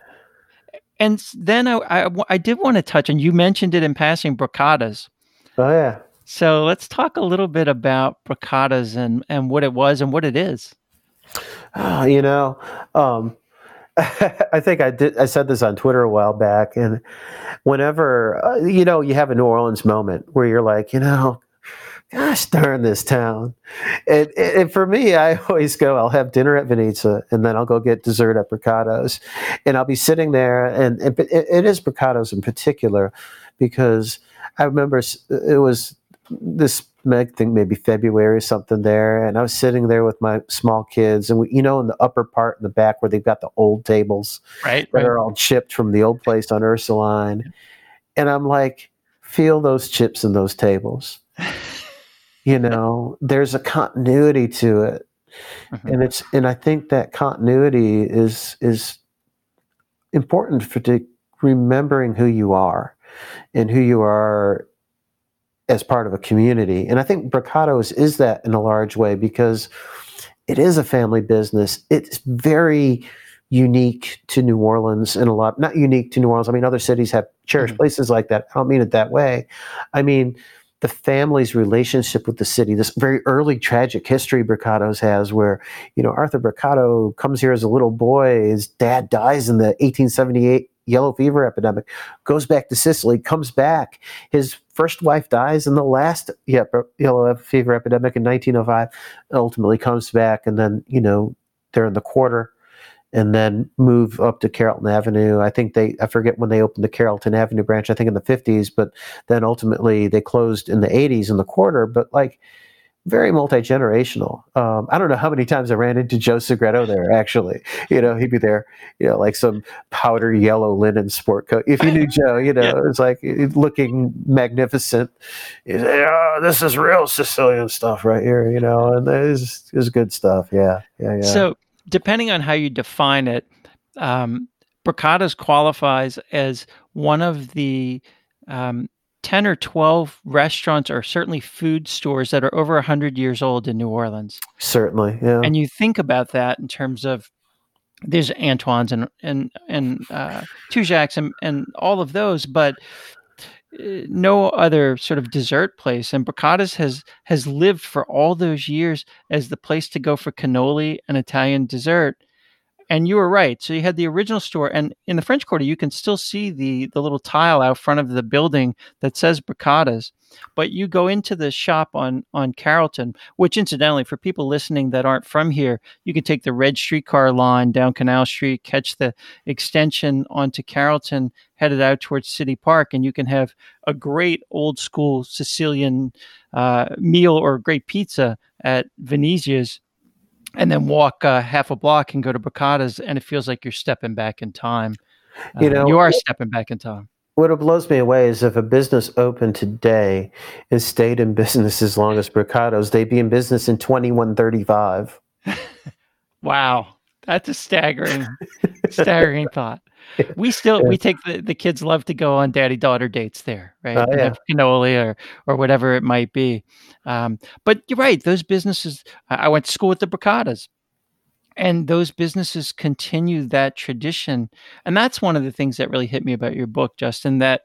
And then I, I, I did want to touch, and you mentioned it in passing, Brocata's. Oh, yeah. So let's talk a little bit about Brocata's and, and what it was and what it is. Oh, you know, um, I think I did. I said this on Twitter a while back, and whenever, uh, you know, you have a New Orleans moment where you're like, you know, gosh darn this town. And, and for me, I always go, I'll have dinner at Venezia, and then I'll go get dessert at Brocata's. And I'll be sitting there, and, and it, it is Brocata's in particular, because I remember it was this, I think maybe February or something there, and I was sitting there with my small kids, and we, you know, in the upper part in the back where they've got the old tables right, that right. are all chipped from the old place on Ursuline. And I'm like, feel those chips in those tables. You know, there's a continuity to it. Mm-hmm. And it's, and I think that continuity is, is important for to remembering who you are and who you are as part of a community. And I think Brocata's is that in a large way, because it is a family business. It's very unique to New Orleans in a lot, not unique to New Orleans. I mean, other cities have cherished mm-hmm. places like that. I don't mean it that way. I mean, the family's relationship with the city, this very early tragic history Brocata's has, where, you know, Arthur Brocata comes here as a little boy. His dad dies in the eighteen seventy-eight yellow fever epidemic, goes back to Sicily, comes back. His first wife dies in the last yellow fever epidemic in nineteen oh five, ultimately comes back. And then, you know, they're in the quarter, and then move up to Carrollton Avenue. I think they, I forget when they opened the Carrollton Avenue branch, I think in the fifties, but then ultimately they closed in the eighties in the quarter, but like very multi-generational. Um, I don't know how many times I ran into Joe Segreto there, actually. You know, he'd be there, you know, like some powder yellow linen sport coat. If you knew Joe, you know, yeah. It's like looking magnificent. He'd say, oh, this is real Sicilian stuff right here, you know, and it's, it's good stuff. Yeah, yeah, yeah. So, depending on how you define it, um, Brocata's qualifies as one of the um, ten or twelve restaurants or certainly food stores that are over one hundred years old in New Orleans. Certainly, yeah. And you think about that in terms of, there's Antoine's and and, and uh, Tujague's and, and all of those, but no other sort of dessert place. And Brocata's has has lived for all those years as the place to go for cannoli and Italian dessert. And you were right. So you had the original store, and in the French Quarter, you can still see the the little tile out front of the building that says Brocata's. But you go into the shop on on Carrollton, which incidentally, for people listening that aren't from here, you can take the red streetcar line down Canal Street, catch the extension onto Carrollton, headed out towards City Park, and you can have a great old school Sicilian uh, meal or great pizza at Venezia's, and then walk uh, half a block and go to Brocata's, and it feels like you're stepping back in time. Uh, you know, you are stepping back in time. What blows me away is if a business opened today and stayed in business as long as Brocata's, they'd be in business in twenty-one thirty-five. Wow. That's a staggering, staggering thought. We still, yeah. we take the, the kids love to go on daddy-daughter dates there, right? Oh, yeah. Have cannoli or, or whatever it might be. Um, but you're right. Those businesses, I went to school with the Brocata's. And those businesses continue that tradition. And that's one of the things that really hit me about your book, Justin, that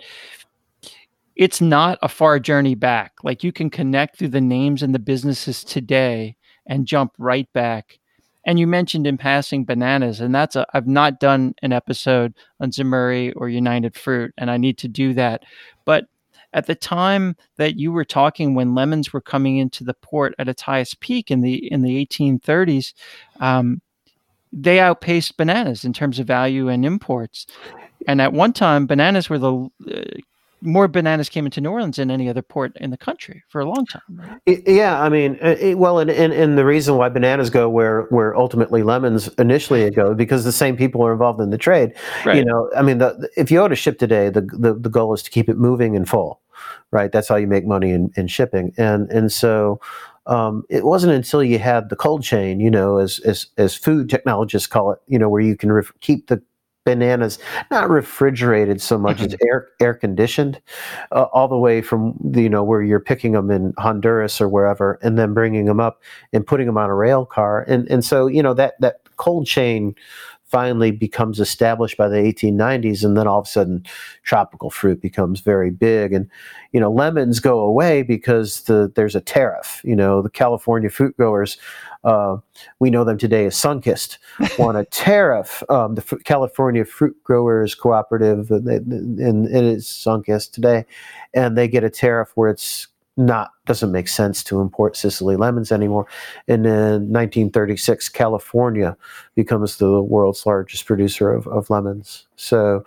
it's not a far journey back. Like you can connect through the names and the businesses today and jump right back. And you mentioned in passing bananas, and that's a, I've not done an episode on Zemurray or United Fruit, and I need to do that. But at the time that you were talking, when lemons were coming into the port at its highest peak in the in the eighteen thirties, um, they outpaced bananas in terms of value and imports. And at one time, bananas were the uh, more bananas came into New Orleans than any other port in the country for a long time. Right? It, yeah, I mean, it, well, and, and and the reason why bananas go where where ultimately lemons initially go, because the same people are involved in the trade. Right. You know, I mean, the, if you own a ship today, the, the the goal is to keep it moving and full, right? That's how you make money in, in shipping, and and so. Um, it wasn't until you had the cold chain, you know, as as as food technologists call it, you know, where you can ref- keep the bananas not refrigerated so much Mhm. as air air conditioned, uh, all the way from the, you know, where you're picking them in Honduras or wherever, and then bringing them up and putting them on a rail car, and and so you know that that cold chain finally becomes established by the eighteen nineties, and then all of a sudden tropical fruit becomes very big, and you know lemons go away because the there's a tariff. You know the California fruit growers, uh, we know them today as Sunkist, want a tariff. Um, the F- California Fruit Growers Cooperative, and, and it is Sunkist today, and they get a tariff where it's not doesn't make sense to import Sicily lemons anymore. And in nineteen thirty-six, California becomes the world's largest producer of, of lemons. So,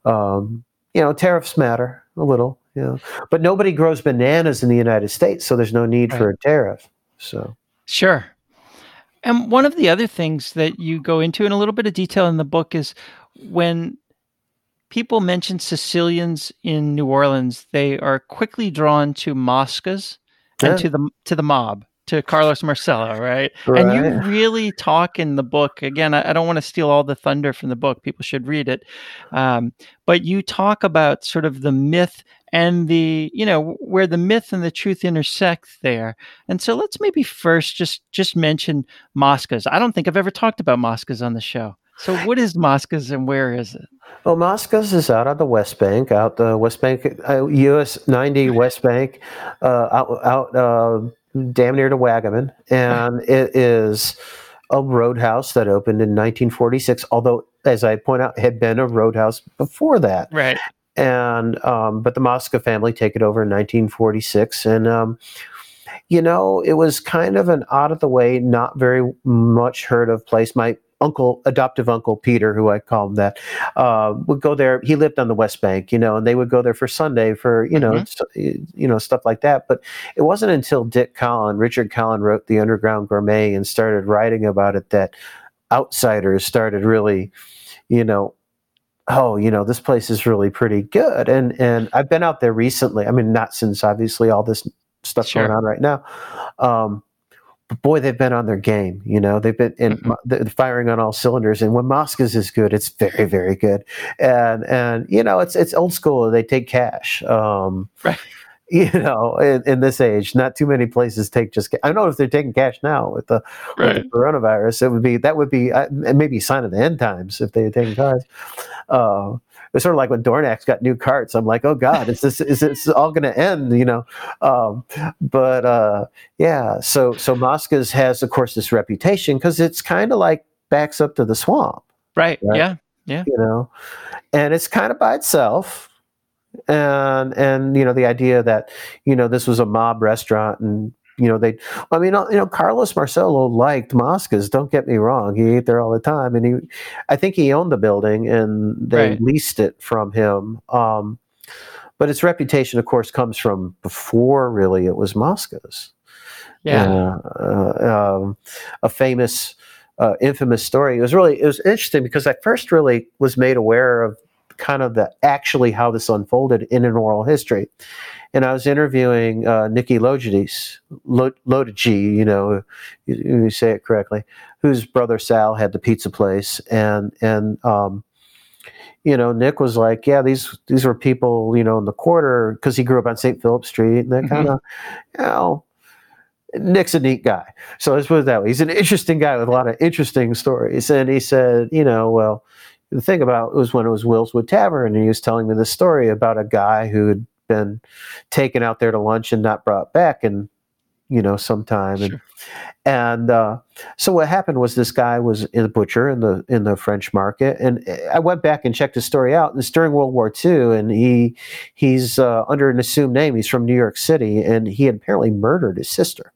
um, you know, tariffs matter a little, you know, but nobody grows bananas in the United States, so there's no need Right. for a tariff. So, Sure. And one of the other things that you go into in a little bit of detail in the book is when people mention Sicilians in New Orleans, they are quickly drawn to Moscas yeah, and to the to the mob, to Carlos Marcello, right? And you right. really talk in the book. Again, I, I don't want to steal all the thunder from the book. People should read it, um, but you talk about sort of the myth and the, you know, where the myth and the truth intersect there. And so let's maybe first just just mention Moscas. I don't think I've ever talked about Moscas on the show. So what is Moscas and where is it? Well, Moscas is out on the West Bank, out the West Bank, uh, U S ninety West Bank, uh, out, out uh, damn near to Wagaman. And it is a roadhouse that opened in nineteen forty-six, although, as I point out, had been a roadhouse before that. Right. And, um, but the Mosca family take it over in nineteen forty-six. And, um, you know, it was kind of an out of the way, not very much heard of place. My uncle, adoptive uncle Peter, who I call him that, uh, would go there. He lived on the West Bank, you know, and they would go there for Sunday for, you know, Mhm. st- you know, stuff like that. But it wasn't until Dick Collin, Richard Collin wrote The Underground Gourmet and started writing about it that outsiders started really, you know, oh, you know, this place is really pretty good. And and I've been out there recently. I mean, not since obviously all this stuff Sure. going on right now. Um, but boy, they've been on their game. You know, they've been in Mhm. they're firing on all cylinders. And when Moscas is good, it's very, very good. And and you know, it's it's old school. They take cash. Um, Right. you know, in, in this age, not too many places take just. ca- I don't know if they're taking cash now with the with Right. the coronavirus. It would be that would be uh, maybe a sign of the end times if they had taken cars. Uh, it's sort of like when Dornax got new carts. I'm like, oh God, is this is this all going to end? You know, um, but uh, yeah. So so Moscas has, of course, this reputation because it's kind of like backs up to the swamp, Right. right? Yeah. Yeah. You know, and it's kind of by itself. And and you know the idea that you know this was a mob restaurant and you know they I mean you know Carlos Marcello liked Moscas, don't get me wrong, he ate there all the time, and he I think he owned the building and they Right. leased it from him, um, but its reputation of course comes from before really it was Moscas. Yeah. uh, uh, um, a famous uh, infamous story. It was really it was interesting because I first really was made aware of kind of the actually how this unfolded in an oral history. And I was interviewing uh, Nikki Logidis, Lodigi, you know, you, you say it correctly, whose brother Sal had the pizza place. And, and um, you know, Nick was like, yeah, these these were people, you know, in the quarter, because he grew up on Saint Philip Street, and that Mhm. kind of, you know, Nick's a neat guy. So let's put it that way. He's an interesting guy with a lot of interesting stories. And he said, you know, well, the thing about it was when it was Willswood Tavern, and he was telling me this story about a guy who had been taken out there to lunch and not brought back in, you know, sometime. Sure. And and uh, so what happened was this guy was a butcher in the in the French market, and I went back and checked his story out. And it's during World War Two, and he he's uh, under an assumed name. He's from New York City, and he had apparently murdered his sister.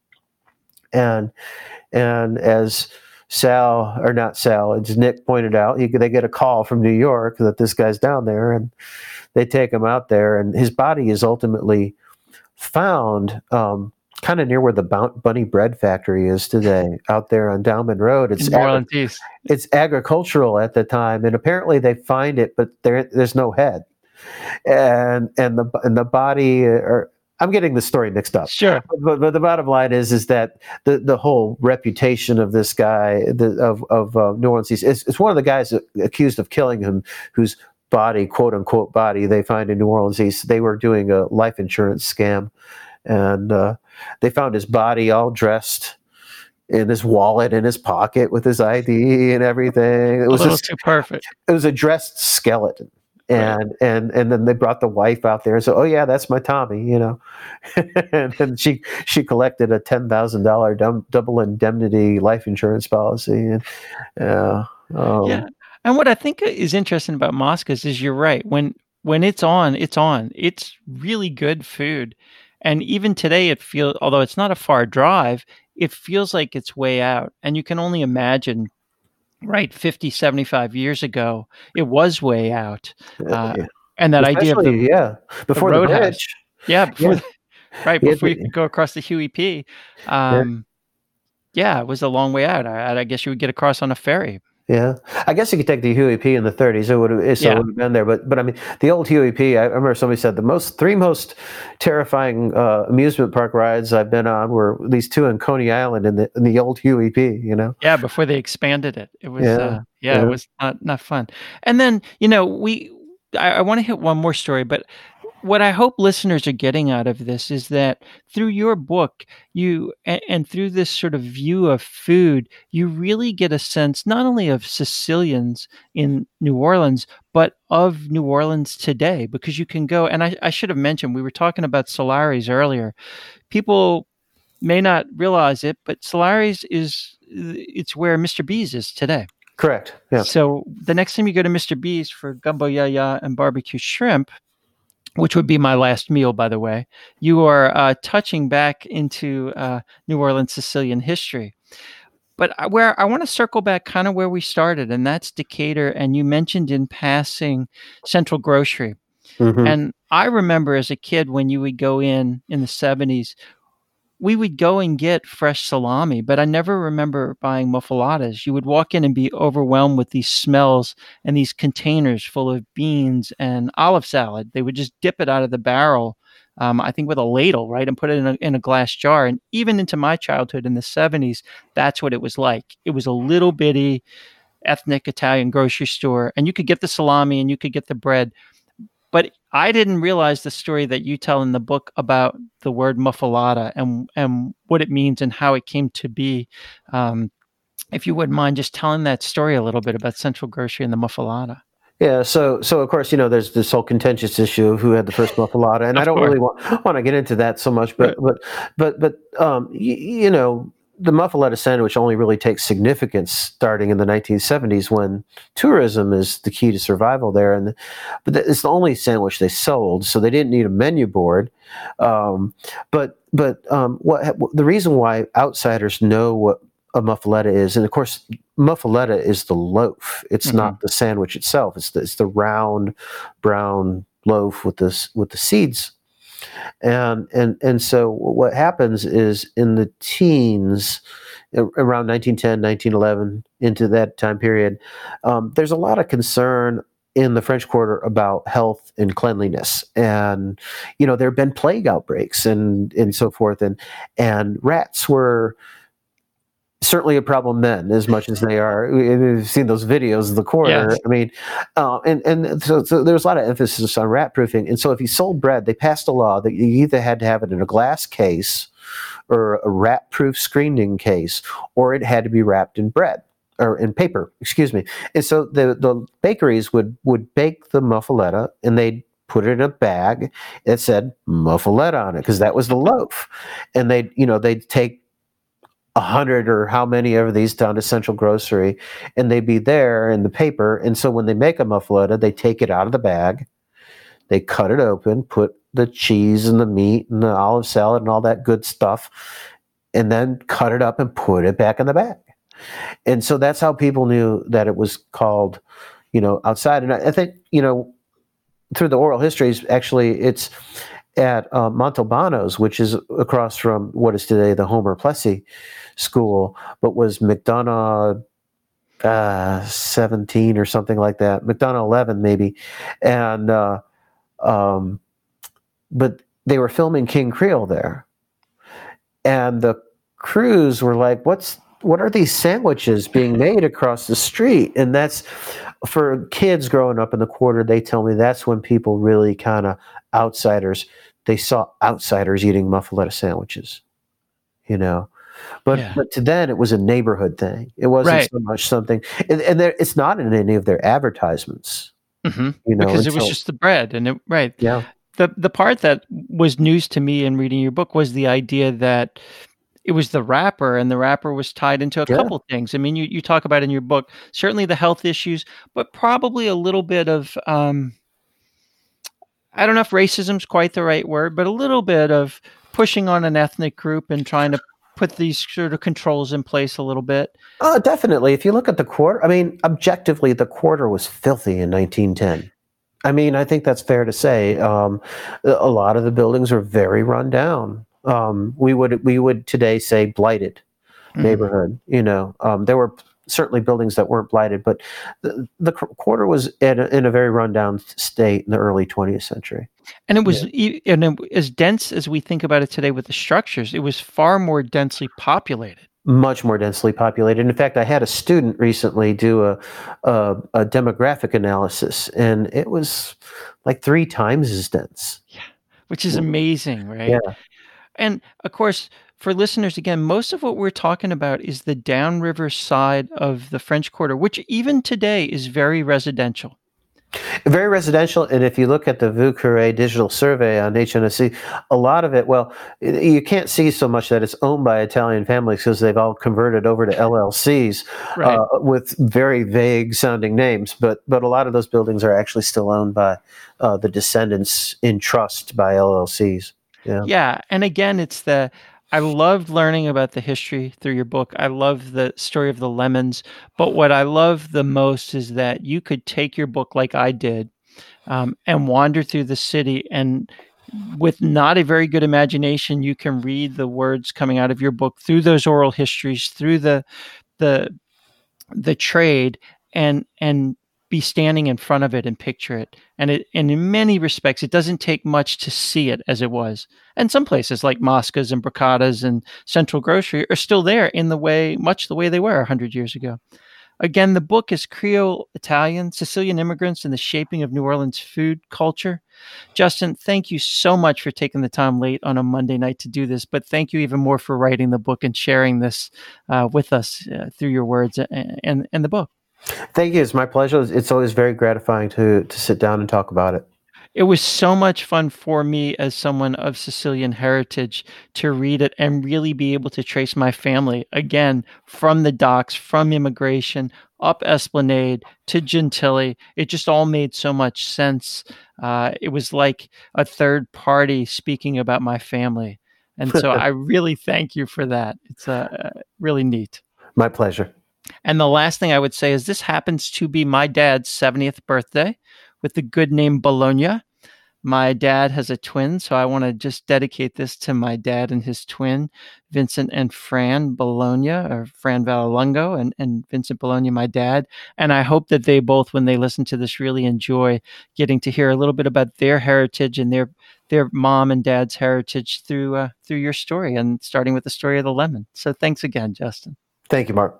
And and as Sal, or not Sal, as Nick pointed out, he, they get a call from New York that this guy's down there, and they take him out there, and his body is ultimately found um, kind of near where the Bunny Bread Factory is today, out there on Downman Road. It's, agri- it's agricultural at the time, and apparently they find it, but there, there's no head, and and the and the body, or I'm getting the story mixed up. Sure, but, but the bottom line is is that the, the whole reputation of this guy, the, of of uh, New Orleans, is it's one of the guys accused of killing him, whose body, quote unquote body, they find in New Orleans East. They were doing a life insurance scam, and uh, they found his body all dressed in his wallet in his pocket with his I D and everything. It was a little just, too perfect. It was a dressed skeleton. And, right. and and then they brought the wife out there and said, "Oh yeah, that's my Tommy," you know. and, and she she collected a ten thousand dollar double indemnity life insurance policy, and uh, um, yeah. And what I think is interesting about Moscas is you're right. When when it's on, it's on. It's really good food, and even today it feels, although it's not a far drive, it feels like it's way out, and you can only imagine. Right, fifty, seventy-five years ago, it was way out. Uh, yeah. And that Especially, idea of the, yeah, before the, the roadhouse. bridge. Yeah, before yeah. The, right, before yeah. you could go across the Huey P. Um, yeah. yeah, it was a long way out. I, I guess you would get across on a ferry. Yeah, I guess you could take the Huey P in the thirties. It would have, so yeah. it would have been there. But but I mean, the old Huey P. I remember somebody said the most three most terrifying uh, amusement park rides I've been on were these two in Coney Island in the in the old Huey P. You know. Yeah, before they expanded it, it was yeah, uh, yeah, yeah, it was not not fun. And then you know we, I, I want to hit one more story, but. What I hope listeners are getting out of this is that through your book, you and, and through this sort of view of food, you really get a sense not only of Sicilians in New Orleans, but of New Orleans today, because you can go, and I, I should have mentioned, we were talking about Solari's earlier. People may not realize it, but Solari's is, it's where Mister B's is today. Correct. Yeah. So the next time you go to Mister B's for gumbo yaya and barbecue shrimp, which would be my last meal, by the way, you are uh, touching back into uh, New Orleans Sicilian history. But where I want to circle back kind of where we started, and that's Decatur, and you mentioned in passing Central Grocery. Mm-hmm. And I remember as a kid when you would go in in the seventies, we would go and get fresh salami, but I never remember buying muffaladas. You would walk in and be overwhelmed with these smells and these containers full of beans and olive salad. They would just dip it out of the barrel, um, I think with a ladle, right, and put it in a, in a glass jar. And even into my childhood in the seventies, that's what it was like. It was a little bitty ethnic Italian grocery store, and you could get the salami and you could get the bread. But I didn't realize the story that you tell in the book about the word muffalata and and what it means and how it came to be. Um, if you wouldn't mind just telling that story a little bit about Central Grocery and the muffalata. Yeah, so so of course, you know, there's this whole contentious issue of who had the first muffalata, and I don't course. really want, want to get into that so much, but right. but but but um, you, you know. The muffaletta sandwich only really takes significance starting in the nineteen seventies when tourism is the key to survival there. And but it's the only sandwich they sold, so they didn't need a menu board. Um, but but um, what the reason why outsiders know what a muffaletta is, and of course, muffaletta is the loaf. It's mm-hmm. not the sandwich itself. It's the, it's the round brown loaf with this with the seeds. And and and so what happens is in the teens, around nineteen ten, nineteen eleven, into that time period, um, there's a lot of concern in the French Quarter about health and cleanliness. And, you know, there have been plague outbreaks and, and so forth. And, and rats were certainly a problem then, as much as they are. We've seen those videos of the corner. Yes. I mean, uh, and and so, so there was a lot of emphasis on rat proofing. And so, if you sold bread, they passed a law that you either had to have it in a glass case or a rat-proof screening case, or it had to be wrapped in bread or in paper, excuse me. And so the, the bakeries would, would bake the muffaletta, and they'd put it in a bag. It said muffaletta on it because that was the loaf. And they'd, you know, they'd take a hundred or how many of these down to Central Grocery, and they'd be there in the paper. And so when they make a muffaletta, they take it out of the bag, they cut it open, put the cheese and the meat and the olive salad and all that good stuff, and then cut it up and put it back in the bag. And so that's how people knew that it was called, you know, outside. And I, I think, you know, through the oral histories, actually, it's at uh, Montalbano's, which is across from what is today the Homer Plessy School, but was McDonough uh, seventeen or something like that, McDonough eleven maybe, and uh, um, but they were filming King Creole there, and the crews were like, "What's what are these sandwiches being made across the street?" And that's for kids growing up in the quarter. They tell me that's when people really kind of outsiders. They saw outsiders eating muffaletta sandwiches, you know. But yeah. but to then it was a neighborhood thing. It wasn't right. so much something, and, and there, it's not in any of their advertisements, mm-hmm. you know, because until, it was just the bread, and it right. Yeah. The the part that was news to me in reading your book was the idea that it was the wrapper, and the wrapper was tied into a yeah. couple things. I mean, you you talk about in your book certainly the health issues, but probably a little bit of. Um, I don't know if racism is quite the right word, but a little bit of pushing on an ethnic group and trying to put these sort of controls in place a little bit. Oh, definitely. If you look at the quarter, I mean, objectively, the quarter was filthy in nineteen ten. I mean, I think that's fair to say. Um, a lot of the buildings are very run down. Um, we would we would today say blighted mm-hmm. neighborhood. You know, um, there were certainly buildings that weren't blighted, but the, the quarter was in a, in a very rundown state in the early twentieth century. And it was yeah. and it, as dense as we think about it today with the structures, it was far more densely populated. Much more densely populated. In fact, I had a student recently do a, a, a demographic analysis, and it was like three times as dense. Yeah, which is amazing, right? Yeah. And of course, for listeners, again, most of what we're talking about is the downriver side of the French Quarter, which even today is very residential. Very residential, and if you look at the Vieux Carré digital survey on H N S C, a lot of it, well, you can't see so much that it's owned by Italian families because they've all converted over to L L Cs right. uh, with very vague sounding names, but but a lot of those buildings are actually still owned by uh, the descendants in trust by L L Cs. Yeah, yeah, and again, it's the I loved learning about the history through your book. I love the story of the lemons. But what I love the most is that you could take your book like I did um, and wander through the city. And with not a very good imagination, you can read the words coming out of your book through those oral histories, through the the the trade, and and be standing in front of it and picture it. And it, and in many respects, it doesn't take much to see it as it was. And some places like Mosca's and Bricata's and Central Grocery are still there in the way, much the way they were a hundred years ago. Again, the book is Creole Italian, Sicilian Immigrants and the Shaping of New Orleans Food Culture. Justin, thank you so much for taking the time late on a Monday night to do this, but thank you even more for writing the book and sharing this uh, with us uh, through your words and, and, and the book. Thank you. It's my pleasure. It's always very gratifying to to sit down and talk about it. It was so much fun for me as someone of Sicilian heritage to read it and really be able to trace my family, again, from the docks, from immigration, up Esplanade to Gentilly. It just all made so much sense. Uh, it was like a third party speaking about my family. And so I really thank you for that. It's uh, really neat. My pleasure. And the last thing I would say is this happens to be my dad's seventieth birthday with the good name Bologna. My dad has a twin, so I want to just dedicate this to my dad and his twin, Vincent and Fran Bologna, or Fran Vallelongo and, and Vincent Bologna, my dad. And I hope that they both, when they listen to this, really enjoy getting to hear a little bit about their heritage and their their mom and dad's heritage through uh, through your story, and starting with the story of the lemon. So thanks again, Justin. Thank you, Mark.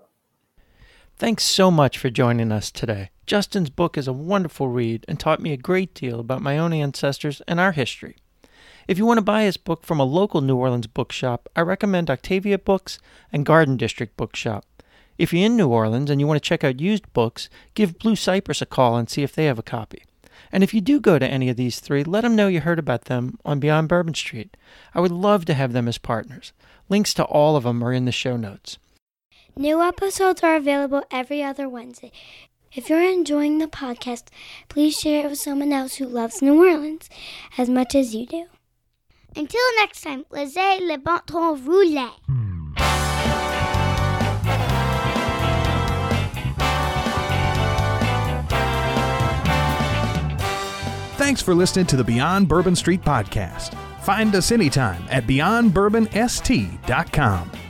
Thanks so much for joining us today. Justin's book is a wonderful read and taught me a great deal about my own ancestors and our history. If you want to buy his book from a local New Orleans bookshop, I recommend Octavia Books and Garden District Bookshop. If you're in New Orleans and you want to check out used books, give Blue Cypress a call and see if they have a copy. And if you do go to any of these three, let them know you heard about them on Beyond Bourbon Street. I would love to have them as partners. Links to all of them are in the show notes. New episodes are available every other Wednesday. If you're enjoying the podcast, please share it with someone else who loves New Orleans as much as you do. Until next time, laissez le bon temps rouler. Thanks for listening to the Beyond Bourbon Street podcast. Find us anytime at beyond bourbon s t dot com.